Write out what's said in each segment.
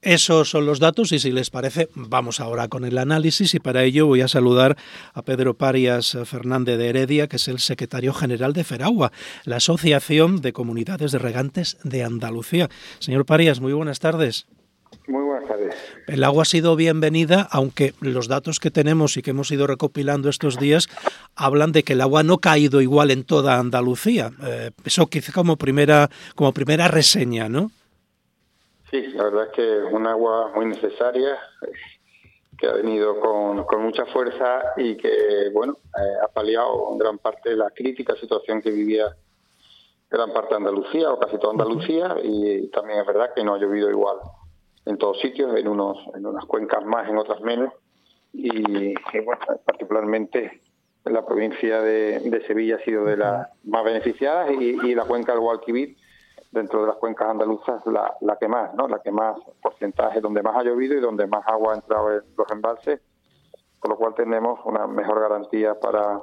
Esos son los datos y si les parece vamos ahora con el análisis y para ello voy a saludar a Pedro Parias Fernández de Heredia, que es el secretario general de FERAGUA, la Asociación de Comunidades de Regantes de Andalucía. Señor Parias, muy buenas tardes. Muy buenas tardes. El agua ha sido bienvenida, aunque los datos que tenemos y que hemos ido recopilando estos días hablan de que el agua no ha caído igual en toda Andalucía. Eso quizá como primera reseña, ¿no? Sí, la verdad es que es un agua muy necesaria, que ha venido con mucha fuerza y que, bueno, ha paliado en gran parte la crítica situación que vivía gran parte de Andalucía o casi toda Andalucía, y también es verdad que no ha llovido igual en todos sitios, en unas cuencas más, en otras menos, y bueno, particularmente la provincia de Sevilla ha sido de las más beneficiadas y la cuenca del Guadalquivir, dentro de las cuencas andaluzas, la que más, ¿no? La que más porcentaje, donde más ha llovido y donde más agua ha entrado en los embalses, con lo cual tenemos una mejor garantía para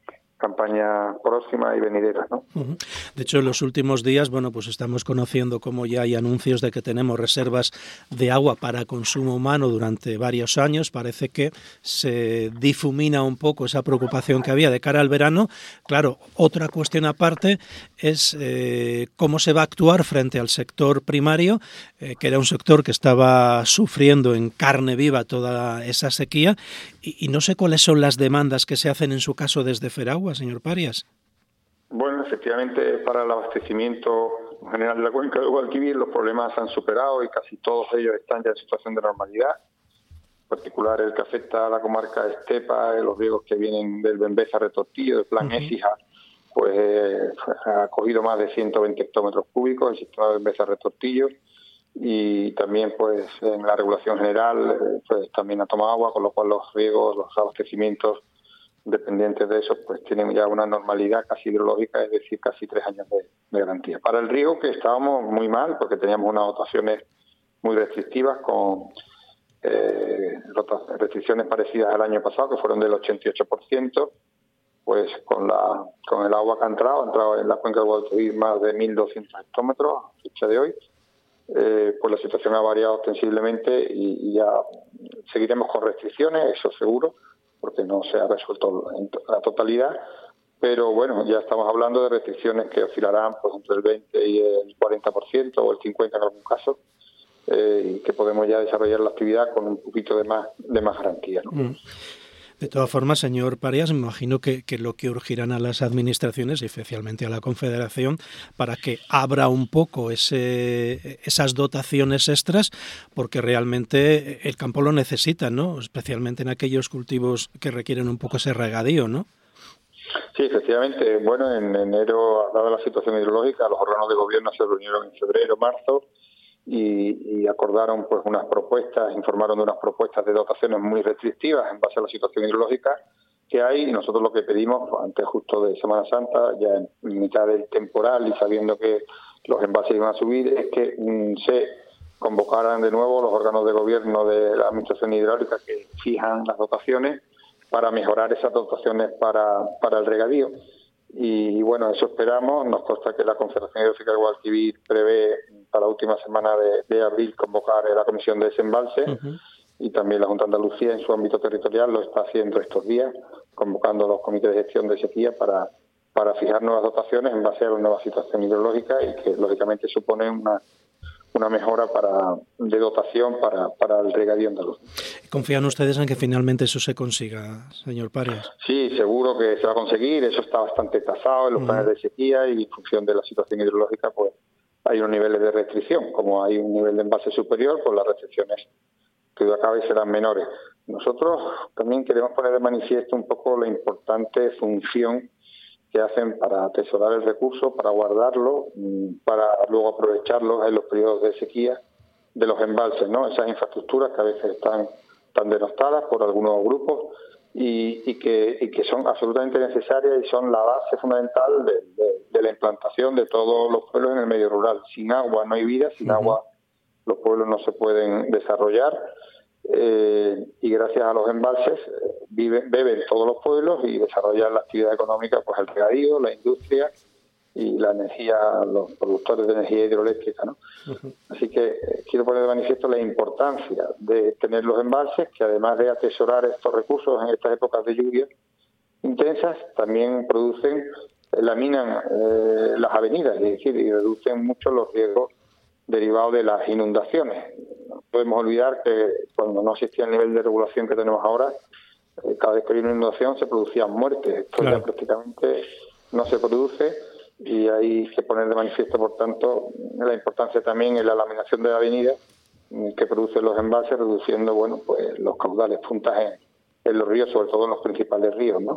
campaña próxima y venidera, ¿no? De hecho, en los últimos días, bueno, pues estamos conociendo cómo ya hay anuncios de que tenemos reservas de agua para consumo humano durante varios años. Parece que se difumina un poco esa preocupación que había de cara al verano. Claro, otra cuestión aparte es cómo se va a actuar frente al sector primario, que era un sector que estaba sufriendo en carne viva toda esa sequía, y no sé cuáles son las demandas que se hacen en su caso desde FERAGUA, señor Parias. Bueno, efectivamente, para el abastecimiento general de la cuenca del Guadalquivir los problemas se han superado y casi todos ellos están ya en situación de normalidad. En particular el que afecta a la comarca de Estepa, los riegos que vienen del Bembeza Retortillo, del plan Écija, pues ha cogido más de 120 hectómetros cúbicos el sistema de Bembeza Retortillo, y también pues en la regulación general pues también ha tomado agua, con lo cual los riegos, los abastecimientos dependientes de eso, pues tienen ya una normalidad casi hidrológica, es decir, casi 3 años de garantía. Para el riego, que estábamos muy mal, porque teníamos unas dotaciones muy restrictivas, con restricciones parecidas al año pasado, que fueron del 88%, pues con el agua que ha entrado en la cuenca del Guadalquivir más de 1.200 hectómetros a fecha de hoy, pues la situación ha variado ostensiblemente y ya seguiremos con restricciones, eso seguro, porque no se ha resuelto en la totalidad, pero bueno, ya estamos hablando de restricciones que oscilarán pues entre el 20 y el 40% o el 50% en algún caso, y que podemos ya desarrollar la actividad con un poquito de más garantía, ¿no? De todas formas, señor Parias, me imagino que lo que urgirán a las administraciones y especialmente a la Confederación para que abra un poco esas dotaciones extras, porque realmente el campo lo necesita, ¿no? Especialmente en aquellos cultivos que requieren un poco ese regadío, ¿no? Sí, efectivamente. Bueno, en enero, dada la situación hidrológica, los órganos de gobierno se reunieron en febrero, marzo, y acordaron pues unas propuestas, informaron de unas propuestas de dotaciones muy restrictivas en base a la situación hidrológica que hay, y nosotros lo que pedimos antes justo de Semana Santa, ya en mitad del temporal y sabiendo que los embalses iban a subir, es que se convocaran de nuevo los órganos de gobierno de la Administración Hidráulica que fijan las dotaciones para mejorar esas dotaciones para el regadío. Y bueno, eso esperamos. Nos consta que la Confederación Hidrográfica del Guadalquivir prevé para la última semana de abril convocar a la comisión de desembalse, y también la Junta de Andalucía en su ámbito territorial lo está haciendo estos días, convocando a los comités de gestión de sequía para fijar nuevas dotaciones en base a la nueva situación hidrológica, y que lógicamente supone una mejora de dotación para el regadío andaluz. ¿Confían ustedes en que finalmente eso se consiga, señor Parias? Sí, seguro que se va a conseguir. Eso está bastante tasado en los planes de sequía, y en función de la situación hidrológica pues hay unos niveles de restricción. Como hay un nivel de embalse superior, pues las restricciones que duda cabe serán menores. Nosotros también queremos poner de manifiesto un poco la importante función que hacen para atesorar el recurso, para guardarlo, para luego aprovecharlo en los periodos de sequía de los embalses, ¿no? Esas infraestructuras que a veces están denostadas por algunos grupos y que son absolutamente necesarias y son la base fundamental de la implantación de todos los pueblos en el medio rural. Sin agua no hay vida, sin agua los pueblos no se pueden desarrollar, y gracias a los embalses beben todos los pueblos y desarrollan la actividad económica, pues el regadío, la industria y la energía, los productores de energía hidroeléctrica, ¿no? Así que quiero poner de manifiesto la importancia de tener los embalses, que además de atesorar estos recursos en estas épocas de lluvia intensas, también laminan las avenidas, es decir, y reducen mucho los riesgos derivados de las inundaciones. No podemos olvidar que cuando no existía el nivel de regulación que tenemos ahora, cada vez que había una inundación se producían muertes. Esto claro, ya prácticamente no se produce, y hay que poner de manifiesto, por tanto, la importancia también en la laminación de la avenida que producen los embalses, reduciendo pues los caudales puntas en los ríos, sobre todo en los principales ríos, ¿no?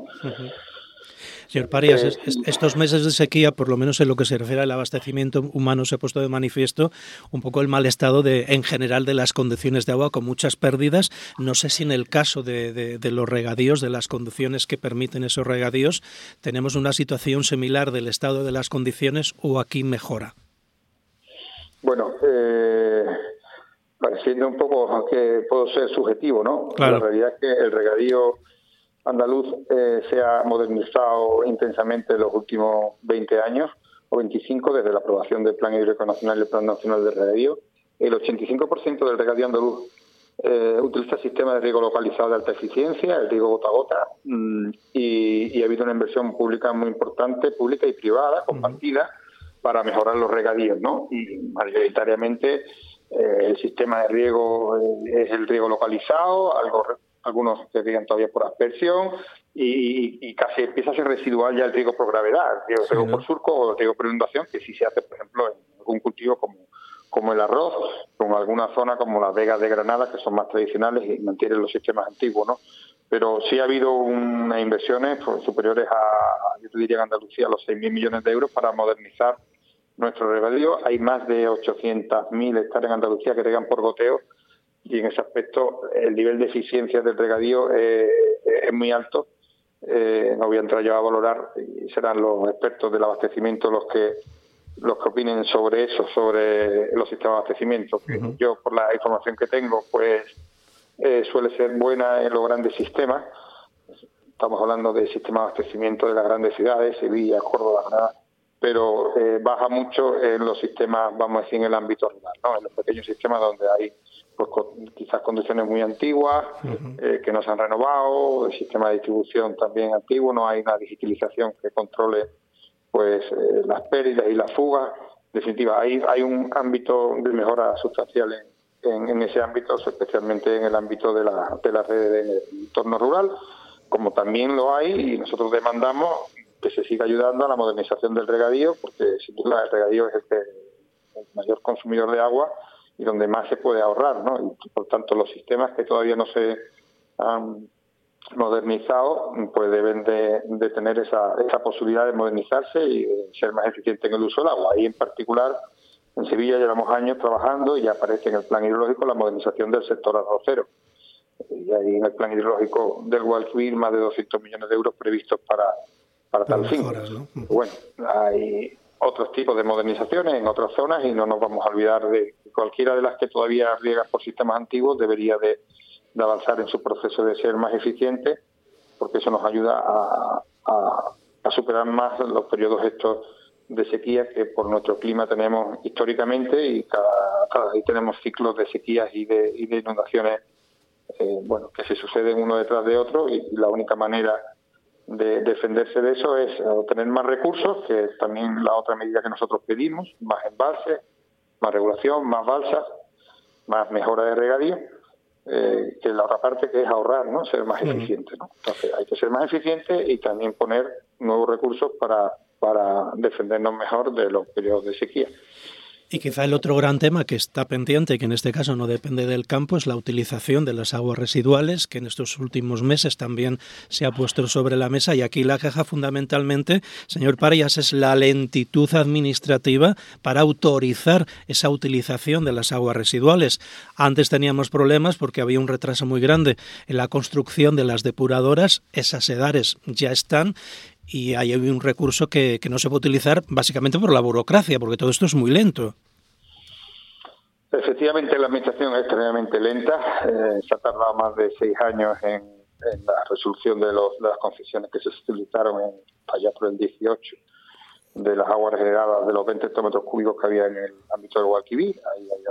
Señor Parias, estos meses de sequía, por lo menos en lo que se refiere al abastecimiento humano, se ha puesto de manifiesto un poco el mal estado en general de las conducciones de agua, con muchas pérdidas. No sé si en el caso de los regadíos, de las conducciones que permiten esos regadíos, tenemos una situación similar del estado de las condiciones, o aquí mejora. Bueno, pareciendo un poco que puedo ser subjetivo, ¿no? Claro. La realidad es que el regadío andaluz se ha modernizado intensamente en los últimos 20 años o 25, desde la aprobación del Plan Hídrico Nacional y el Plan Nacional de Regadío. El 85% del regadío andaluz utiliza sistemas de riego localizado de alta eficiencia, el riego gota a gota, y ha habido una inversión pública muy importante, pública y privada, compartida, para mejorar los regadíos, ¿no? Y mayoritariamente el sistema de riego es el riego localizado, algunos se riegan todavía por aspersión, y casi empieza a ser residual ya el riego por gravedad, el riego por surco o el riego por inundación, que sí se hace, por ejemplo, en algún cultivo como el arroz, con alguna zona como las Vegas de Granada, que son más tradicionales y mantienen los sistemas antiguos, ¿no? Pero sí ha habido unas inversiones superiores yo te diría en Andalucía, a los 6.000 millones de euros para modernizar nuestro regadío. Hay más de 800.000 hectáreas en Andalucía que regan por goteo, y en ese aspecto el nivel de eficiencia del regadío es muy alto. No voy a entrar yo a valorar, y serán los expertos del abastecimiento los que opinen sobre eso, sobre los sistemas de abastecimiento. Yo, por la información que tengo, pues suele ser buena en los grandes sistemas. Estamos hablando de sistemas de abastecimiento de las grandes ciudades, Sevilla, Córdoba, Granada, pero baja mucho en los sistemas, vamos a decir, en el ámbito rural, ¿no? En los pequeños sistemas donde hay pues quizás condiciones muy antiguas, que no se han renovado, el sistema de distribución también antiguo, no hay una digitalización que controle pues las pérdidas y las fugas. En definitiva, hay un ámbito de mejora sustancial en ese ámbito, especialmente en el ámbito de la red de entorno rural, como también lo hay, y nosotros demandamos que se siga ayudando a la modernización del regadío, porque sin duda el regadío es el mayor consumidor de agua y donde más se puede ahorrar, ¿no? Y por tanto los sistemas que todavía no se han modernizado pues deben de tener esa posibilidad de modernizarse y de ser más eficiente en el uso del agua. Ahí en particular en Sevilla llevamos años trabajando, y ya aparece en el plan hidrológico la modernización del sector arrocero. Y ahí en el plan hidrológico del Guadalquivir más de 200 millones de euros previstos para tal fin. ¿No? Bueno, hay otros tipos de modernizaciones en otras zonas, y no nos vamos a olvidar de que cualquiera de las que todavía riega por sistemas antiguos debería de avanzar en su proceso de ser más eficiente, porque eso nos ayuda a superar más los periodos estos de sequía que por nuestro clima tenemos históricamente, y cada vez tenemos ciclos de sequías y de inundaciones que se suceden uno detrás de otro, y la única manera de defenderse de eso es obtener más recursos, que es también la otra medida que nosotros pedimos: más embalses, más regulación, más balsas, más mejora de regadío, que la otra parte, que es ahorrar, ¿no? Ser más eficiente, ¿no? Entonces hay que ser más eficiente y también poner nuevos recursos para defendernos mejor de los periodos de sequía. Y quizá el otro gran tema que está pendiente, que en este caso no depende del campo, es la utilización de las aguas residuales, que en estos últimos meses también se ha puesto sobre la mesa, y aquí la queja fundamentalmente, señor Parias, es la lentitud administrativa para autorizar esa utilización de las aguas residuales. Antes teníamos problemas porque había un retraso muy grande en la construcción de las depuradoras. Esas EDARES ya están, y hay un recurso que no se puede utilizar básicamente por la burocracia, porque todo esto es muy lento. Efectivamente, la administración es extremadamente lenta. Se ha tardado más de 6 años en la resolución de las concesiones que se utilizaron allá por el 18 de las aguas regeneradas de los 20 hectómetros cúbicos que había en el ámbito del Guadalquivir. Ahí hay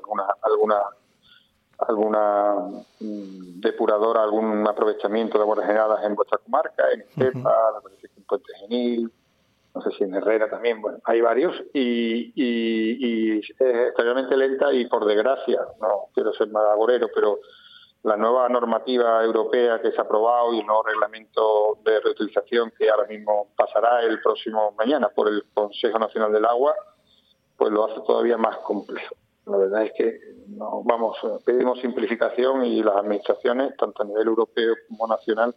alguna depuradora, algún aprovechamiento de aguas regeneradas en vuestra comarca, en Estepa, me parece que en Puente Genil, no sé si en Herrera también, bueno, hay varios, y es extremadamente lenta y, por desgracia, no quiero ser más agorero, pero la nueva normativa europea que se ha aprobado y el nuevo reglamento de reutilización que ahora mismo pasará el próximo mañana por el Consejo Nacional del Agua, pues lo hace todavía más complejo. La verdad es que pedimos simplificación, y las administraciones, tanto a nivel europeo como nacional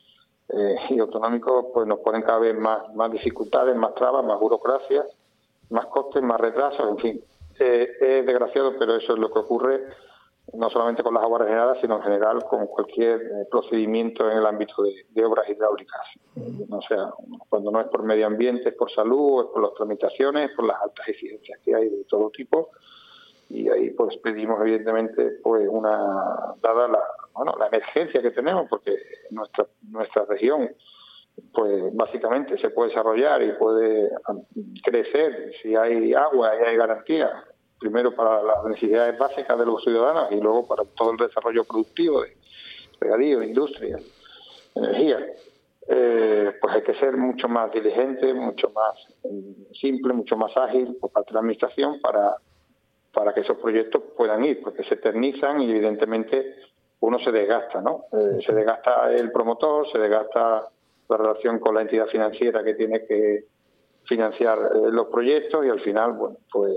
y autonómico, pues nos ponen cada vez más dificultades, más trabas, más burocracia, más costes, más retrasos, en fin. Es desgraciado, pero eso es lo que ocurre no solamente con las aguas regeneradas, sino en general con cualquier procedimiento en el ámbito de obras hidráulicas. O sea, cuando no es por medio ambiente, es por salud, es por las tramitaciones, es por las altas exigencias que hay de todo tipo. Y ahí pues pedimos, evidentemente, pues dada la emergencia que tenemos, porque nuestra región pues básicamente se puede desarrollar y puede crecer si hay agua y hay garantía, primero para las necesidades básicas de los ciudadanos y luego para todo el desarrollo productivo de regadío, industria, energía. Pues hay que ser mucho más diligente, mucho más simple, mucho más ágil por parte de la administración para que esos proyectos puedan ir, porque se eternizan y evidentemente uno se desgasta, ¿no? Se desgasta el promotor, se desgasta la relación con la entidad financiera que tiene que financiar los proyectos, y al final, bueno, pues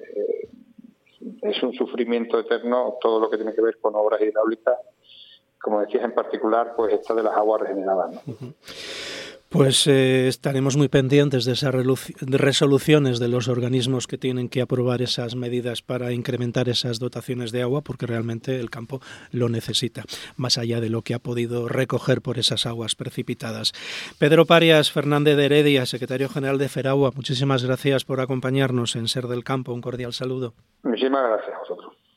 es un sufrimiento eterno todo lo que tiene que ver con obras hidráulicas, como decías, en particular, pues esta de las aguas regeneradas, ¿no? Pues estaremos muy pendientes de esas resoluciones de los organismos que tienen que aprobar esas medidas para incrementar esas dotaciones de agua, porque realmente el campo lo necesita, más allá de lo que ha podido recoger por esas aguas precipitadas. Pedro Parias Fernández de Heredia, secretario general de FERAGUA, muchísimas gracias por acompañarnos en Ser del Campo. Un cordial saludo. Muchísimas gracias a vosotros.